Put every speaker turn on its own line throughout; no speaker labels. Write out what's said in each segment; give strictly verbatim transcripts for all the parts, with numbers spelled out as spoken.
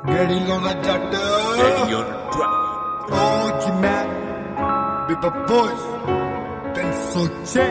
ਗੇੜੀ ਲਾਉਂਦਾ ਜੱਟ
Ready on the track.
ਓ ਜੀ ਮੈਂ ਬੀਬਾ ਬੋਇਸ ਤਿੰਨ ਸੌ ਛੇ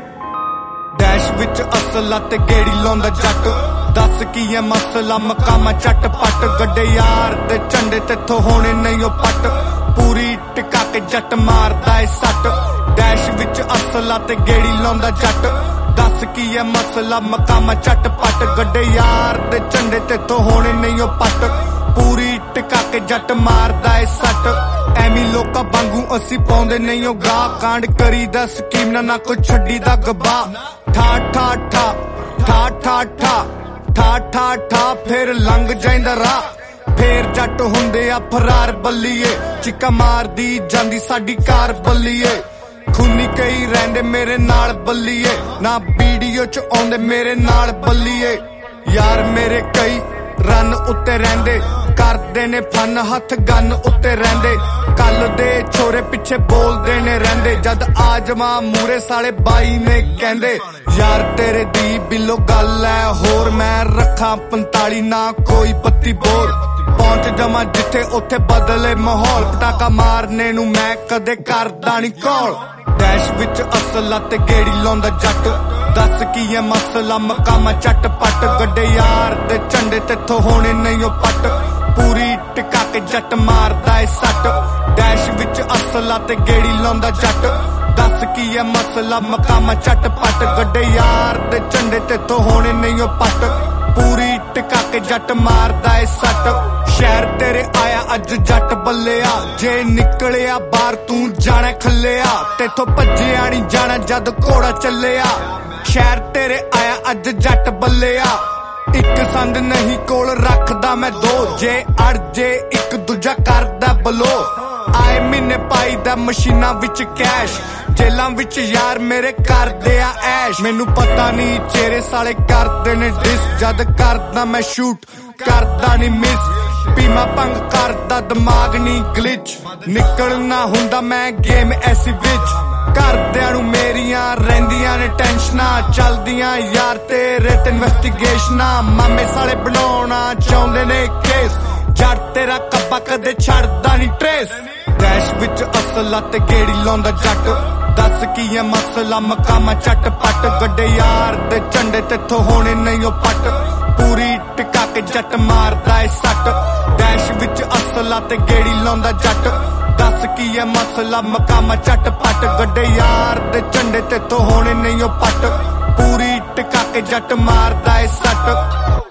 ਡੈਸ਼ ਵਿੱਚ ਅਸਲਾ ਤੇ ਗੇੜੀ ਲਾਉਂਦਾ ਜੱਟ ਦੱਸ ਕੀ ਐ ਮਸਲਾ ਮਕਾਮਾ ਚੱਟ ਪੱਟ ਗੱਡੇ ਯਾਰ ਤੇ ਝੰਡੇ ਤੇਥੋਂ ਹੋਣੇ ਨਹੀਂ ਓ ਪੱਟ ਪੂਰੀ ਟਿਕਾ ਕੇ ਜੱਟ ਮਾਰਦਾ ਏ ਸੱਟ ਡੈਸ਼ ਵਿੱਚ ਅਸਲਾ ਤੇ ਗੇੜੀ ਲਾਉਂਦਾ ਜੱਟ ਦੱਸ ਕੀ ਐ ਮਸਲਾ ਮਕਾਮਾ ਚੱਟ ਪੱਟ ਗੱਡੇ ਯਾਰ ਤੇ ਝੰਡੇ ਤੇਥੋਂ ਹੋਣੇ ਨਹੀਂ ਓ ਪੱਟ ਪੂਰੀ ਟਿਕਾ ਕੇ ਜੱਟ ਮਾਰਦਾ ਏ ਸੱਟ ਐਵੇਂ ਲੋਕਾਂ ਵਾਂਗੂ ਅਸੀਂ ਪਾਉਂਦੇ ਨਹੀਂ ਓ ਗਾਹ ਕਾਂਡ ਕਰੀਦਾ ਸਕੀਮ ਨਾ ਨਾ ਕੋਈ ਛੱਡੀ ਦਾ ਗਬਾ ਠਾ ਠਾ ਠਾ ਠਾ ਠਾ ਠਾ ਠਾ ਠਾ ਠਾ ਫਿਰ ਲੰਘ ਜਾਂਦਾ ਰਾਹ ਫੇਰ ਜੱਟ ਹੁੰਦੇ ਆ ਫਰਾਰ ਬੱਲੀਏ ਚਿੱਕਾ ਮਾਰਦੀ ਜਾਂਦੀ ਸਾਡੀ ਕਾਰ ਬੱਲੀਏ ਖੂਨੀ ਕਈ ਰਹਿੰਦੇ ਮੇਰੇ ਨਾਲ ਬੱਲੀਏ ਨਾ ਵੀਡੀਓ ਚ ਆਉਂਦੇ ਮੇਰੇ ਨਾਲ ਬੱਲੀਏ ਯਾਰ ਮੇਰੇ ਕਈ ਰਨ ਉੱਤੇ ਰਹਿੰਦੇ ਕਰਦੇ ਨੇ ਫਨ ਹੱਥ ਗੰਨ ਉੱਤੇ ਰਹਿੰਦੇ ਕੱਲ ਦੇ ਛੋਰੇ ਪਿੱਛੇ ਬੋਲਦੇ ਨੇ ਰਹਿੰਦੇ ਜਦ ਆਜਮਾ ਮੂਰੇ ਸਾਲੇ ਬਾਈ ਨੇ ਕਹਿੰਦੇ ਯਾਰ ਤੇਰੇ ਦੀ ਬਿੱਲੋ ਗੱਲ ਐ ਹੋਰ ਮੈਂ ਰੱਖਾਂ ਪੰਤਾਲੀ ਨਾ ਕੋਈ ਬੱਤੀ ਬੋਰ ਪਹੁੰਚ ਜਮਾ ਜਿੱਥੇ ਉੱਥੇ ਬਦਲੇ ਮਾਹੌਲ ਪਟਾਕਾ ਮਾਰਨੇ ਨੂੰ ਮੈਂ ਕਦੇ ਕਰਦਾ ਨੀ ਕੌਲ ਡੈਸ਼ ਵਿੱਚ ਅਸਲਾ ਤੇ ਗੇੜੀ ਲਾਉਂਦਾ ਜੱਟ ਦੱਸ ਕੀ ਐ ਮਸਲਾ ਮਕਾਮਾ ਚੱਟ ਪੱਟ ਗੱਡੇ ਯਾਰ ਤੇ ਝੰਡੇ ਤੇਥੋਂ ਹੋਣੇ ਨਹੀਂ ਓ ਪੱਟ ਪੂਰੀ ਟਿਕਾ ਕੇ ਜੱਟ ਮਾਰਦਾ ਏ ਸੱਟ ਡੈਸ਼ ਵਿੱਚ ਅਸਲਾ ਤੇ ਗੇੜੀ ਲਾਉਂਦਾ ਜੱਟ ਦੱਸ ਕੀ ਐ ਮਸਲਾ ਮਕਾਮਾ ਚੱਟ ਪੱਟ ਗੱਡੇ ਯਾਰ ਤੇ ਝੰਡੇ ਤੇਥੋਂ ਹੋਣੇ ਨਹੀਂ ਓ ਪੱਟ ਪੂਰੀ ਟਿਕਾ ਕੇ ਜੱਟ ਮਾਰਦਾ ਏ ਸੱਟ ਸ਼ਹਿਰ ਤੇਰੇ ਆਇਆ ਅੱਜ ਜੱਟ ਬੱਲਿਆ ਜੇ ਨਿਕਲਿਆ ਬਾਹਰ ਤੂੰ ਜਾਣਾ ਖੱਲਿਆ ਤੇਥੋਂ ਭੱਜਿਆ ਨੀ ਜਾਣਾ ਜਦ ਘੋੜਾ ਚੱਲਿਆ ਸ਼ਹਿਰ ਤੇਰੇ ਆਇਆ ਅੱਜ ਜੱਟ ਬੱਲਿਆ ਇੱਕ ਸੰਦ ਨਹੀਂ ਕੋਲ ਰੱਖਦਾ ਮੈਂ ਦੋ ਜੇ ਅੜ ਜੇ ਇੱਕ ਦੂਜਾ ਕਰਦਾ ਬਲੋ ਆਏ ਮਹੀਨੇ ਪਾਈਦਾ ਮਸ਼ੀਨਾਂ ਵਿੱਚ ਕੈਸ਼ ਜੇਲਾਂ ਵਿੱਚ ਯਾਰ ਮੇਰੇ ਕਰਦੇ ਆ ਐਸ਼ ਮੈਨੂੰ ਪਤਾ ਨਹੀਂ ਚਿਹਰੇ ਸਾਲੇ ਕਰਦੇ ਨੇ ਡਿਸ ਜਦ ਕਰਦਾ ਮੈਂ ਸ਼ੂਟ ਕਰਦਾ ਨਹੀਂ ਮਿਸ ਪੀਮਾ ਭੰਗ ਕਰਦਾ ਦਿਮਾਗ ਨਹੀਂ ਗਲਿਚ ਨਿਕਲਣਾ ਹੁੰਦਾ ਮੈਂ ਗੇਮ ਐਸੀ ਵਿੱਚ ਘਰਦਿਆਂ ਨੂੰ ਮੇਰੀਆਂ ਰਹਿੰਦੀਆਂ ਨੇ ਟੈਨਸ਼ਨਾਂ ਚੱਲਦੀਆਂ ਯਾਰ ਤੇਰੇ ਤੇ ਇਨਵੈਸਟੀਗੇਸ਼ਨਾਂ ਮਾਮੇ ਸਾਲੇ ਬਣਾਉਣਾ ਚਾਹੁੰਦੇ ਨੇ ਕੇਸ ਜੱਟ ਤੇਰਾ ਕੱਬਾ ਕਦੇ ਛੱਡਦਾ ਨਹੀਂ ਟ੍ਰੇਸ ਡੈਸ਼ ਵਿੱਚ ਅਸਲਾ ਤੇ ਗੇੜੀ ਲਾਉਂਦਾ ਜੱਟ ਦੱਸ ਕੀ ਐ ਮਸਲਾ ਮਕਾਮਾ ਚੱਟ ਪੱਟ ਗੱਡੇ ਯਾਰ ਤੇ ਝੰਡੇ ਤੇਥੋਂ ਹੋਣੇ ਨਹੀਂ ਓ ਪੱਟ ਪੂਰੀ ਟਿਕਾ ਕੇ ਜੱਟ ਮਾਰਦਾ ਏ ਸੱਟ ਡੈਸ਼ ਵਿੱਚ ਅਸਲਾ ਤੇ ਗੇੜੀ ਲਾਉਂਦਾ ਜੱਟ ਦੱਸ ਕੀ ਐ ਮਸਲਾ ਮਕਾਮਾ ਚੱਟ ਪੱਟ ਗੱਡੇ ਯਾਰ ਤੇ ਝੰਡੇ ਤੇਥੋਂ ਹੋਣੇ ਨਹੀਂ ਓ ਪੱਟ ਪੂਰੀ ਟਿਕਾ ਕੇ ਜੱਟ ਮਾਰਦਾ ਏ ਸੱਟ